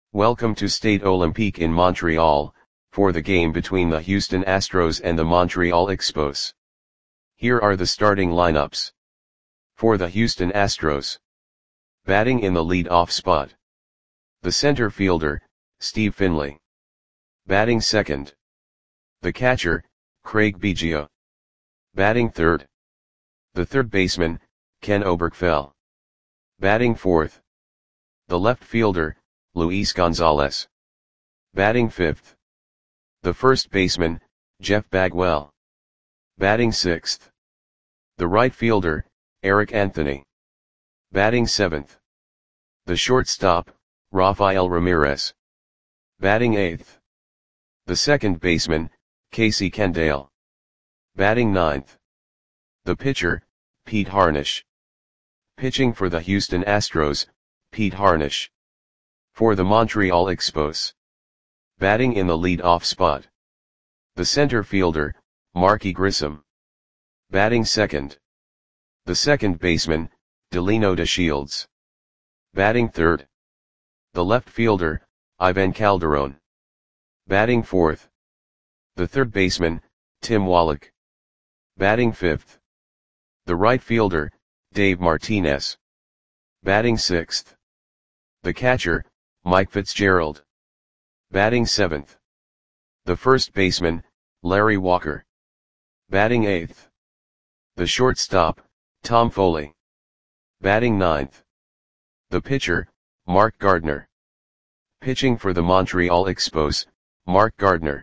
Welcome to Stade Olympique in Montreal, for the game between the Houston Astros and the Montreal Expos. Here are the starting lineups. For the Houston Astros. Batting in the lead-off spot. The center fielder, Steve Finley. Batting second. The catcher, Craig Biggio. Batting third. The third baseman, Ken Oberkfell. Batting fourth. The left fielder, Luis Gonzalez. Batting fifth. The first baseman, Jeff Bagwell. Batting sixth. The right fielder, Eric Anthony. Batting seventh. The shortstop, Rafael Ramirez. Batting eighth. The second baseman, Casey Candaele. Batting ninth. The pitcher, Pete Harnisch. Pitching for the Houston Astros, Pete Harnisch. For the Montreal Expos. Batting in the lead-off spot. The center fielder, Marky Grissom. Batting second. The second baseman, Delino DeShields. Batting third. The left fielder, Ivan Calderon. Batting fourth. The third baseman, Tim Wallach. Batting fifth. The right fielder, Dave Martinez. Batting sixth. The catcher, Mike Fitzgerald. Batting seventh. The first baseman, Larry Walker. Batting eighth. The shortstop, Tom Foley. Batting ninth. The pitcher, Mark Gardner. Pitching for the Montreal Expos, Mark Gardner.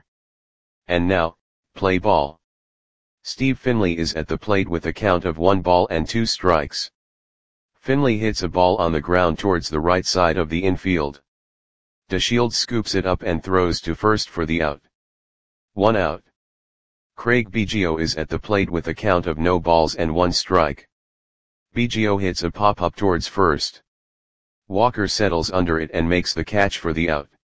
And now, play ball. Steve Finley is at the plate with a count of 1 ball and 2 strikes. Finley hits a ball on the ground towards the right side of the infield. DeShields scoops it up and throws to first for the out. 1 out. Craig Biggio is at the plate with a count of no balls and 1 strike. Biggio hits a pop-up towards first. Walker settles under it and makes the catch for the out.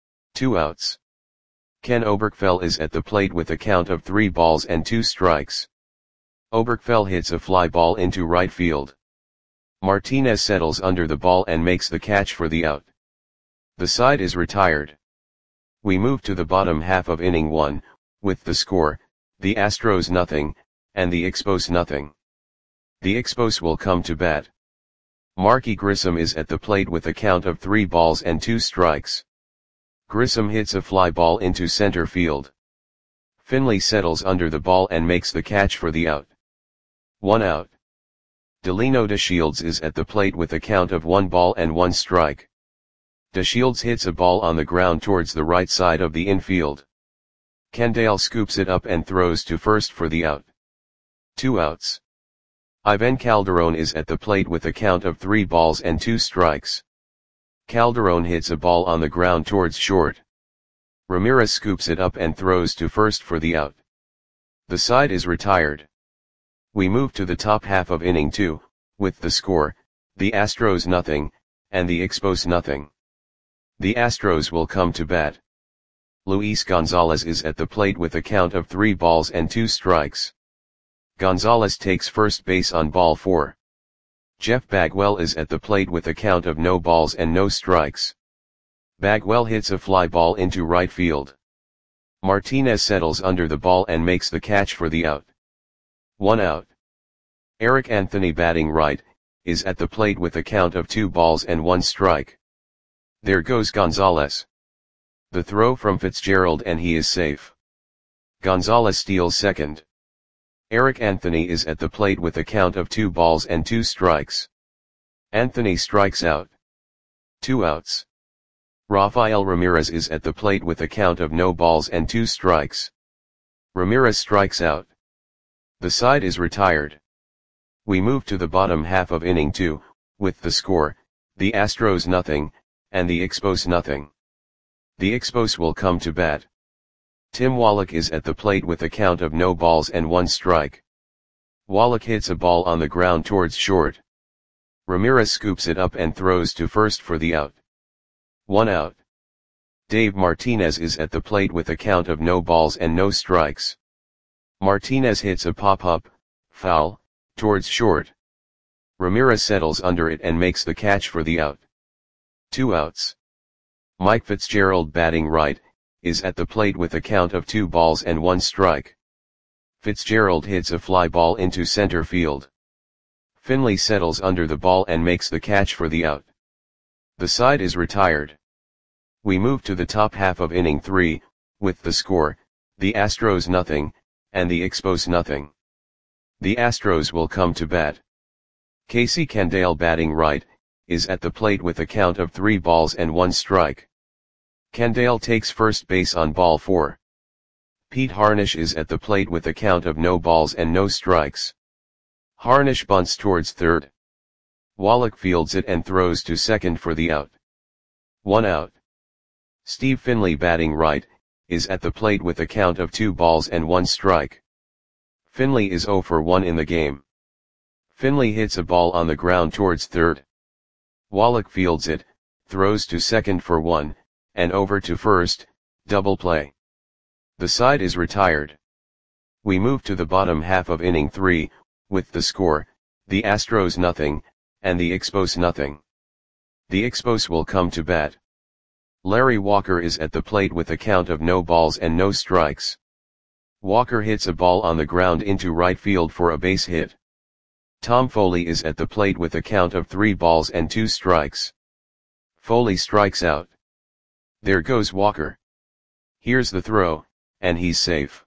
2 outs. Ken Oberkfell is at the plate with a count of 3 balls and 2 strikes. Oberkfell hits a fly ball into right field. Martinez settles under the ball and makes the catch for the out. The side is retired. We move to the bottom half of inning 1, with the score, the Astros nothing, and the Expos nothing. The Expos will come to bat. Marky Grissom is at the plate with a count of 3 balls and 2 strikes. Grissom hits a fly ball into center field. Finley settles under the ball and makes the catch for the out. 1 out. Delino DeShields is at the plate with a count of 1 ball and 1 strike. DeShields hits a ball on the ground towards the right side of the infield. Candaele scoops it up and throws to first for the out. 2 outs. Ivan Calderon is at the plate with a count of 3 balls and 2 strikes. Calderon hits a ball on the ground towards short. Ramirez scoops it up and throws to first for the out. The side is retired. We move to the top half of inning 2, with the score, the Astros nothing, and the Expos nothing. The Astros will come to bat. Luis Gonzalez is at the plate with a count of 3 balls and 2 strikes. Gonzalez takes first base on ball 4. Jeff Bagwell is at the plate with a count of no balls and no strikes. Bagwell hits a fly ball into right field. Martinez settles under the ball and makes the catch for the out. 1 out. Eric Anthony, batting right, is at the plate with a count of 2 balls and 1 strike. There goes Gonzalez. The throw from Fitzgerald and he is safe. Gonzalez steals second. Eric Anthony is at the plate with a count of 2 balls and 2 strikes. Anthony strikes out. 2 outs. Rafael Ramirez is at the plate with a count of no balls and 2 strikes. Ramirez strikes out. The side is retired. We move to the bottom half of inning 2, with the score, the Astros nothing, and the Expos nothing. The Expos will come to bat. Tim Wallach is at the plate with a count of no balls and 1 strike. Wallach hits a ball on the ground towards short. Ramirez scoops it up and throws to first for the out. 1 out. Dave Martinez is at the plate with a count of no balls and no strikes. Martinez hits a pop-up, foul, towards short. Ramirez settles under it and makes the catch for the out. 2 outs. Mike Fitzgerald batting right, is at the plate with a count of 2 balls and 1 strike. Fitzgerald hits a fly ball into center field. Finley settles under the ball and makes the catch for the out. The side is retired. We move to the top half of inning 3, with the score, the Astros nothing, and the Expos nothing. The Astros will come to bat. Casey Candale batting right, is at the plate with a count of 3 balls and 1 strike. Candale takes first base on ball 4. Pete Harnisch is at the plate with a count of no balls and no strikes. Harnisch bunts towards third. Wallach fields it and throws to second for the out. 1 out. Steve Finley batting right, is at the plate with a count of 2 balls and 1 strike. Finley is 0 for 1 in the game. Finley hits a ball on the ground towards third. Wallach fields it, throws to second for 1, and over to first, double play. The side is retired. We move to the bottom half of inning 3, with the score, the Astros nothing, and the Expos nothing. The Expos will come to bat. Larry Walker is at the plate with a count of no balls and no strikes. Walker hits a ball on the ground into right field for a base hit. Tom Foley is at the plate with a count of 3 balls and 2 strikes. Foley strikes out. There goes Walker. Here's the throw, and he's safe.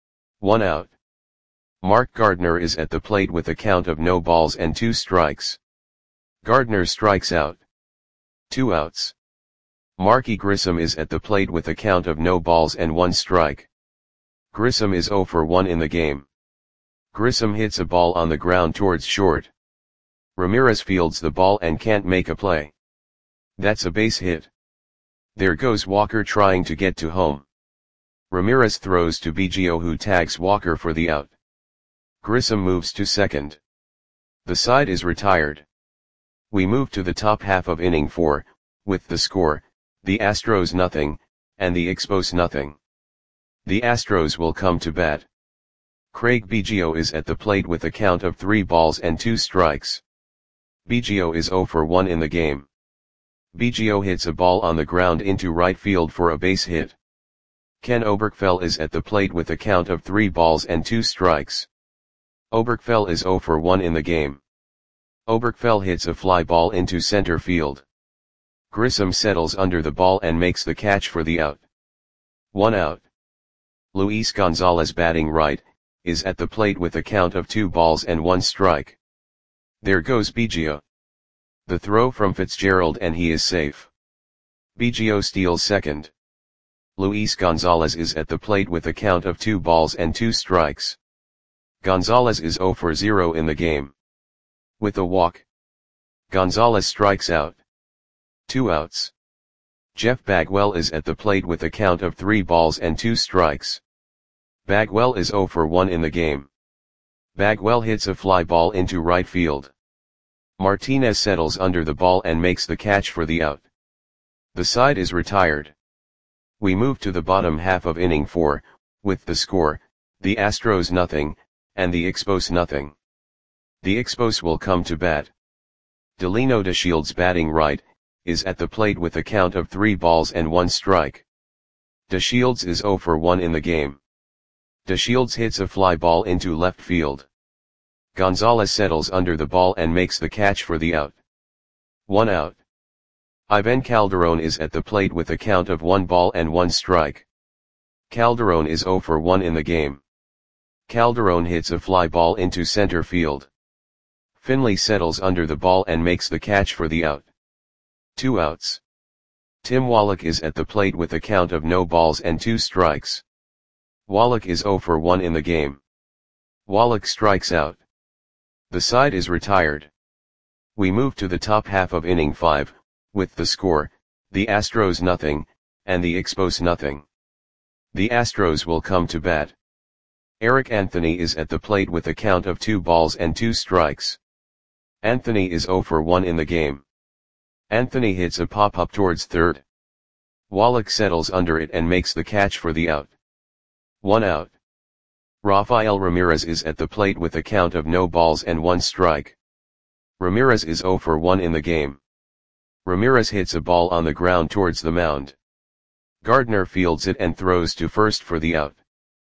1 out. Mark Gardner is at the plate with a count of no balls and 2 strikes. Gardner strikes out. 2 outs. Marky Grissom is at the plate with a count of no balls and 1 strike. Grissom is 0 for 1 in the game. Grissom hits a ball on the ground towards short. Ramirez fields the ball and can't make a play. That's a base hit. There goes Walker trying to get to home. Ramirez throws to Biggio, who tags Walker for the out. Grissom moves to second. The side is retired. We move to the top half of inning 4, with the score, the Astros nothing, and the Expos nothing. The Astros will come to bat. Craig Biggio is at the plate with a count of 3 balls and 2 strikes. Biggio is 0 for 1 in the game. Biggio hits a ball on the ground into right field for a base hit. Ken Oberkfell is at the plate with a count of 3 balls and 2 strikes. Oberkfell is 0 for 1 in the game. Oberkfell hits a fly ball into center field. Grissom settles under the ball and makes the catch for the out. 1 out. Luis Gonzalez batting right, is at the plate with a count of 2 balls and 1 strike. There goes Biggio. The throw from Fitzgerald and he is safe. Biggio steals second. Luis Gonzalez is at the plate with a count of 2 balls and 2 strikes. Gonzalez is 0 for 0 in the game. With a walk, Gonzalez strikes out. 2 outs. Jeff Bagwell is at the plate with a count of 3 balls and 2 strikes. Bagwell is 0 for 1 in the game. Bagwell hits a fly ball into right field. Martinez settles under the ball and makes the catch for the out. The side is retired. We move to the bottom half of inning 4, with the score, the Astros nothing, and the Expos nothing. The Expos will come to bat. Delino DeShields batting right, is at the plate with a count of 3 balls and 1 strike. DeShields is 0 for 1 in the game. DeShields hits a fly ball into left field. Gonzalez settles under the ball and makes the catch for the out. 1 out. Ivan Calderon is at the plate with a count of 1 ball and 1 strike. Calderon is 0 for 1 in the game. Calderon hits a fly ball into center field. Finley settles under the ball and makes the catch for the out. 2 outs. Tim Wallach is at the plate with a count of no balls and 2 strikes. Wallach is 0 for 1 in the game. Wallach strikes out. The side is retired. We move to the top half of inning 5, with the score, the Astros nothing, and the Expos nothing. The Astros will come to bat. Eric Anthony is at the plate with a count of 2 balls and 2 strikes. Anthony is 0 for 1 in the game. Anthony hits a pop-up towards third. Wallach settles under it and makes the catch for the out. 1 out. Rafael Ramirez is at the plate with a count of no balls and 1 strike. Ramirez is 0 for 1 in the game. Ramirez hits a ball on the ground towards the mound. Gardner fields it and throws to first for the out.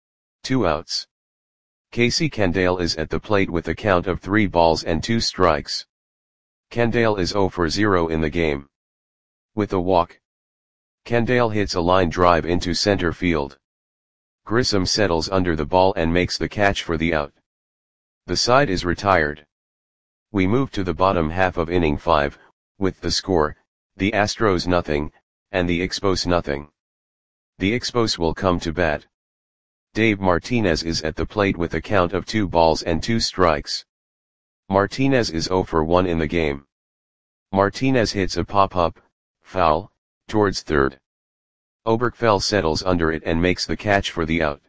2 outs. Casey Candale is at the plate with a count of 3 balls and 2 strikes. Candale is 0 for 0 in the game. With a walk, Candale hits a line drive into center field. Grissom settles under the ball and makes the catch for the out. The side is retired. We move to the bottom half of inning 5, with the score, the Astros nothing, and the Expos nothing. The Expos will come to bat. Dave Martinez is at the plate with a count of 2 balls and 2 strikes. Martinez is 0 for 1 in the game. Martinez hits a pop-up, foul, towards third. Oberkfell settles under it and makes the catch for the out.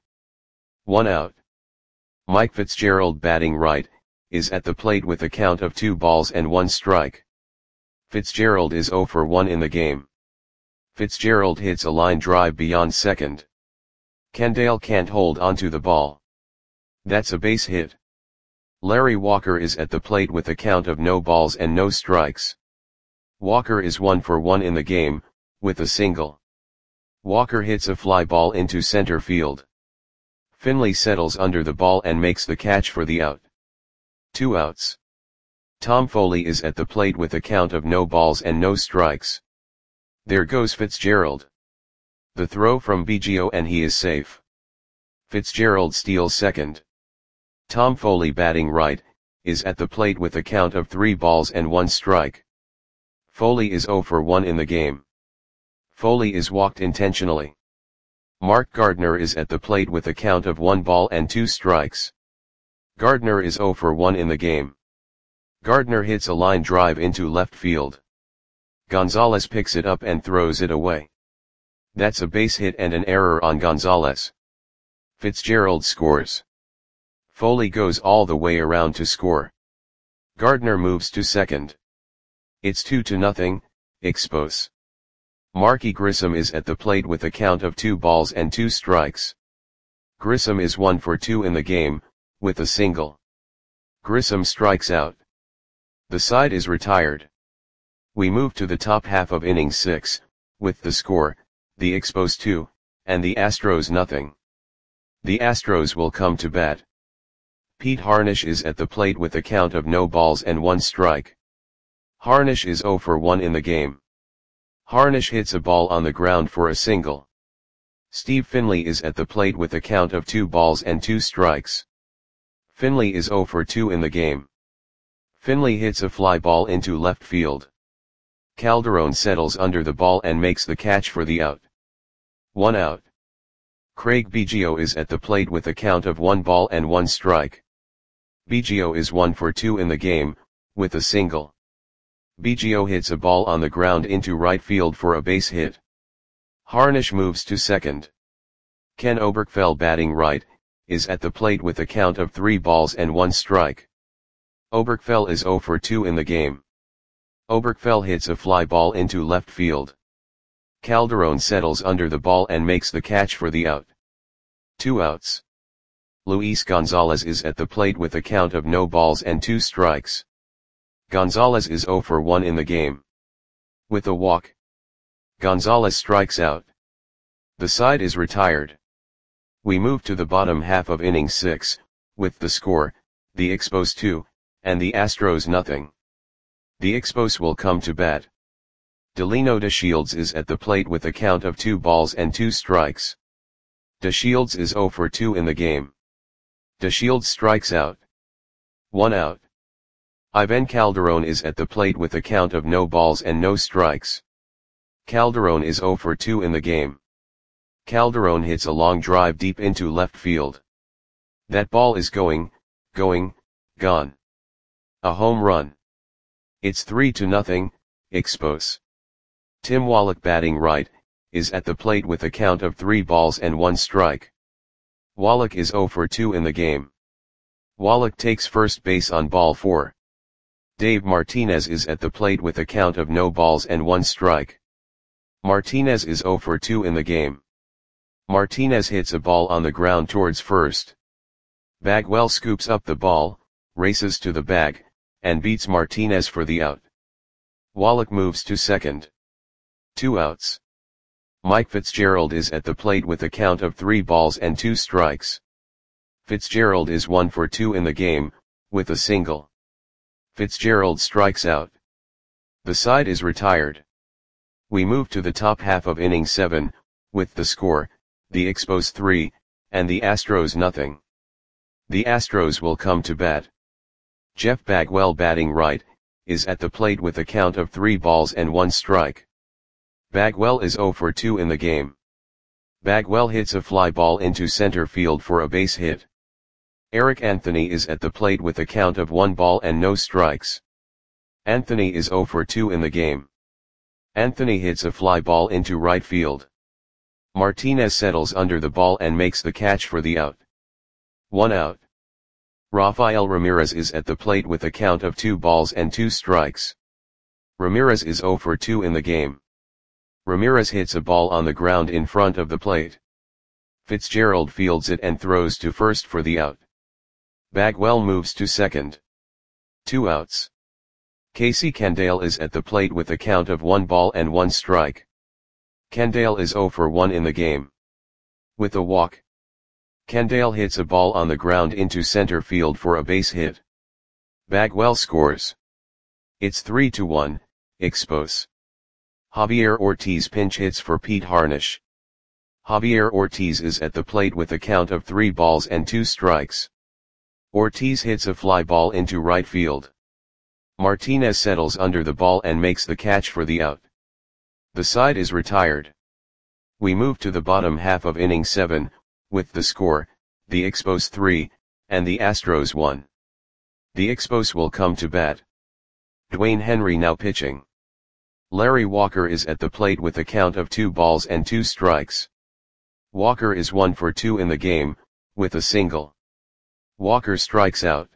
1 out. Mike Fitzgerald, batting right, is at the plate with a count of 2 balls and 1 strike. Fitzgerald is 0 for 1 in the game. Fitzgerald hits a line drive beyond second. Candale can't hold onto the ball. That's a base hit. Larry Walker is at the plate with a count of no balls and no strikes. Walker is 1 for 1 in the game, with a single. Walker hits a fly ball into center field. Finley settles under the ball and makes the catch for the out. 2 outs. Tom Foley is at the plate with a count of no balls and no strikes. There goes Fitzgerald. The throw from Biggio and he is safe. Fitzgerald steals second. Tom Foley, batting right, is at the plate with a count of 3 balls and 1 strike. Foley is 0 for 1 in the game. Foley is walked intentionally. Mark Gardner is at the plate with a count of 1 ball and 2 strikes. Gardner is 0 for 1 in the game. Gardner hits a line drive into left field. Gonzalez picks it up and throws it away. That's a base hit and an error on Gonzalez. Fitzgerald scores. Foley goes all the way around to score. Gardner moves to second. It's 2-0, Expos. Marky Grissom is at the plate with a count of 2 balls and 2 strikes. Grissom is 1 for 2 in the game, with a single. Grissom strikes out. The side is retired. We move to the top half of inning 6, with the score, the Expos 2, and the Astros nothing. The Astros will come to bat. Pete Harnisch is at the plate with a count of no balls and 1 strike. Harnisch is 0 for 1 in the game. Harnisch hits a ball on the ground for a single. Steve Finley is at the plate with a count of 2 balls and 2 strikes. Finley is 0 for 2 in the game. Finley hits a fly ball into left field. Calderon settles under the ball and makes the catch for the out. 1 out. Craig Biggio is at the plate with a count of 1 ball and 1 strike. Biggio is 1 for 2 in the game, with a single. Biggio hits a ball on the ground into right field for a base hit. Harnisch moves to second. Ken Oberkfell, batting right, is at the plate with a count of 3 balls and 1 strike. Oberkfell is 0 for 2 in the game. Oberkfell hits a fly ball into left field. Calderon settles under the ball and makes the catch for the out. 2 outs. Luis Gonzalez is at the plate with a count of no balls and 2 strikes. Gonzalez is 0 for 1 in the game. With a walk, Gonzalez strikes out. The side is retired. We move to the bottom half of inning 6, with the score, the Expos 2, and the Astros nothing. The Expos will come to bat. Delino DeShields is at the plate with a count of 2 balls and 2 strikes. DeShields is 0 for 2 in the game. DeShields strikes out. 1 out. Ivan Calderon is at the plate with a count of no balls and no strikes. Calderon is 0 for 2 in the game. Calderon hits a long drive deep into left field. That ball is gone. A home run. It's 3-0, Expos. Tim Wallach, batting right, is at the plate with a count of 3 balls and 1 strike. Wallach is 0 for 2 in the game. Wallach takes first base on ball 4. Dave Martinez is at the plate with a count of no balls and 1 strike. Martinez is 0 for 2 in the game. Martinez hits a ball on the ground towards first. Bagwell scoops up the ball, races to the bag, and beats Martinez for the out. Wallach moves to second. 2 outs. Mike Fitzgerald is at the plate with a count of 3 balls and 2 strikes. Fitzgerald is 1 for 2 in the game, with a single. Fitzgerald strikes out. The side is retired. We move to the top half of inning 7, with the score, the Expos 3, and the Astros nothing. The Astros will come to bat. Jeff Bagwell, batting right, is at the plate with a count of 3 balls and 1 strike. Bagwell is 0 for 2 in the game. Bagwell hits a fly ball into center field for a base hit. Eric Anthony is at the plate with a count of 1 ball and no strikes. Anthony is 0 for 2 in the game. Anthony hits a fly ball into right field. Martinez settles under the ball and makes the catch for the out. 1 out. Rafael Ramirez is at the plate with a count of 2 balls and 2 strikes. Ramirez is 0 for 2 in the game. Ramirez hits a ball on the ground in front of the plate. Fitzgerald fields it and throws to first for the out. Bagwell moves to second. 2 outs. Casey Candale is at the plate with a count of 1 ball and 1 strike. Candale is 0 for 1 in the game. With a walk. Candale hits a ball on the ground into center field for a base hit. Bagwell scores. It's 3-1, Expos. Javier Ortiz pinch hits for Pete Harnisch. Javier Ortiz is at the plate with a count of 3 balls and 2 strikes. Ortiz hits a fly ball into right field. Martinez settles under the ball and makes the catch for the out. The side is retired. We move to the bottom half of inning 7, with the score, the Expos 3, and the Astros 1. The Expos will come to bat. Dwayne Henry now pitching. Larry Walker is at the plate with a count of 2 balls and 2 strikes. Walker is 1 for 2 in the game, with a single. Walker strikes out.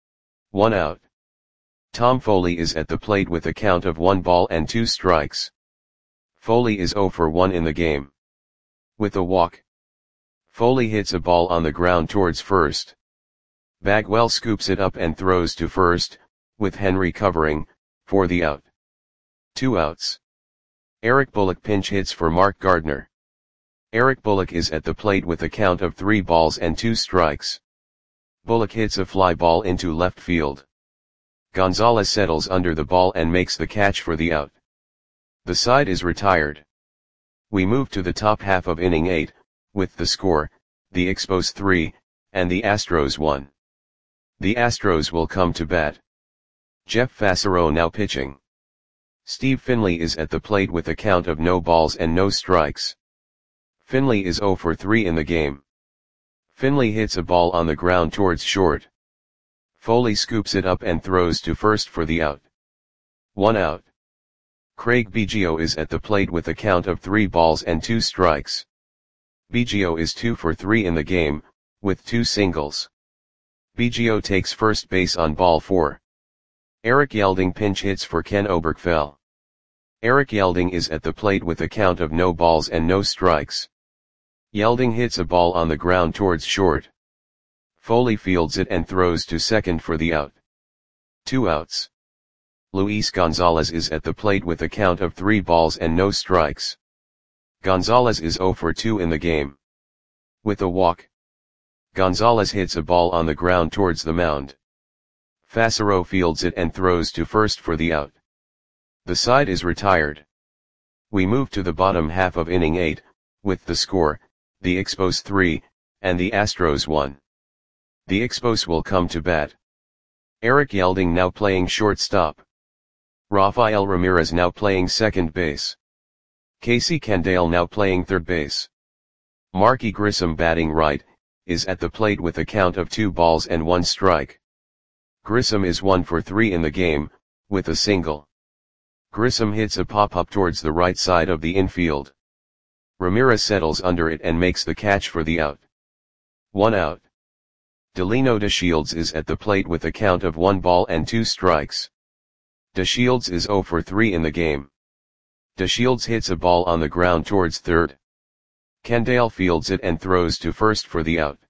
1 out. Tom Foley is at the plate with a count of 1 ball and 2 strikes. Foley is 0 for 1 in the game. With a walk. Foley hits a ball on the ground towards first. Bagwell scoops it up and throws to first, with Henry covering, for the out. 2 outs. Eric Bullock pinch hits for Mark Gardner. Eric Bullock is at the plate with a count of 3 balls and 2 strikes. Bullock hits a fly ball into left field. Gonzalez settles under the ball and makes the catch for the out. The side is retired. We move to the top half of inning 8, with the score, the Expos 3, and the Astros 1. The Astros will come to bat. Jeff Fassero now pitching. Steve Finley is at the plate with a count of no balls and no strikes. Finley is 0 for 3 in the game. Finley hits a ball on the ground towards short. Foley scoops it up and throws to first for the out. 1 out. Craig Biggio is at the plate with a count of 3 balls and 2 strikes. Biggio is 2 for 3 in the game, with 2 singles. Biggio takes first base on ball 4. Eric Yelding pinch hits for Ken Oberkfell. Eric Yelding is at the plate with a count of no balls and no strikes. Yelding hits a ball on the ground towards short. Foley fields it and throws to second for the out. 2 outs. Luis Gonzalez is at the plate with a count of 3 balls and no strikes. Gonzalez is 0 for 2 in the game. With a walk. Gonzalez hits a ball on the ground towards the mound. Fassero fields it and throws to first for the out. The side is retired. We move to the bottom half of inning 8, with the score, the Expos 3, and the Astros 1. The Expos will come to bat. Eric Yelding now playing shortstop. Rafael Ramirez now playing second base. Casey Candale now playing third base. Marky Grissom, batting right, is at the plate with a count of 2 balls and 1 strike. Grissom is 1 for 3 in the game, with a single. Grissom hits a pop-up towards the right side of the infield. Ramirez settles under it and makes the catch for the out. 1 out. Delino DeShields is at the plate with a count of 1 ball and 2 strikes. DeShields is 0 for 3 in the game. DeShields hits a ball on the ground towards third. Candale fields it and throws to first for the out.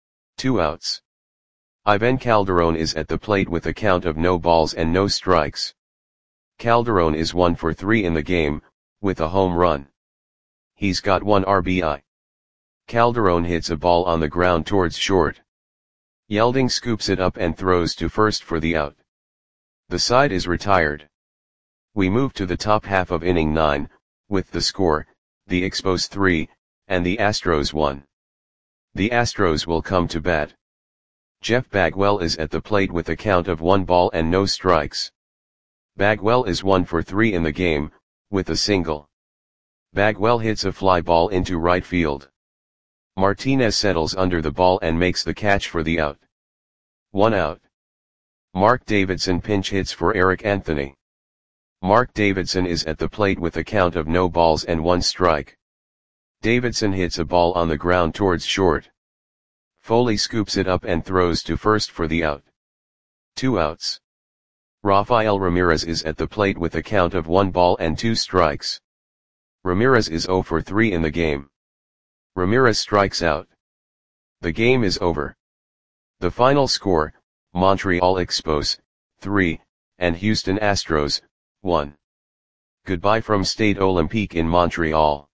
2 outs. Ivan Calderon is at the plate with a count of no balls and no strikes. Calderon is 1 for 3 in the game, with a home run. He's got 1 RBI. Calderon hits a ball on the ground towards short. Yelding scoops it up and throws to first for the out. The side is retired. We move to the top half of inning 9, with the score, the Expos 3, and the Astros 1. The Astros will come to bat. Jeff Bagwell is at the plate with a count of 1 ball and no strikes. Bagwell is 1 for 3 in the game, with a single. Bagwell hits a fly ball into right field. Martinez settles under the ball and makes the catch for the out. 1 out. Mark Davidson pinch hits for Eric Anthony. Mark Davidson is at the plate with a count of no balls and 1 strike. Davidson hits a ball on the ground towards short. Foley scoops it up and throws to first for the out. 2 outs. Rafael Ramirez is at the plate with a count of 1 ball and 2 strikes. Ramirez is 0 for 3 in the game. Ramirez strikes out. The game is over. The final score, Montreal Expos, 3, and Houston Astros, 1. Goodbye from Stade Olympique in Montreal.